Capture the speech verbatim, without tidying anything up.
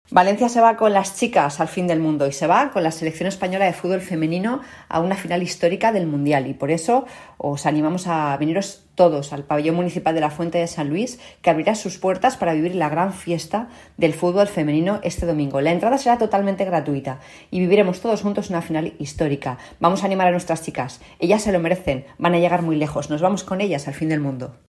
Valencia se va con las chicas al fin del mundo y se va con la selección española de fútbol femenino a una final histórica del Mundial, y por eso os animamos a veniros todos al pabellón municipal de la Fuente de San Luis, que abrirá sus puertas para vivir la gran fiesta del fútbol femenino este domingo. La entrada será totalmente gratuita y viviremos todos juntos una final histórica. Vamos a animar a nuestras chicas, ellas se lo merecen, van a llegar muy lejos, nos vamos con ellas al fin del mundo.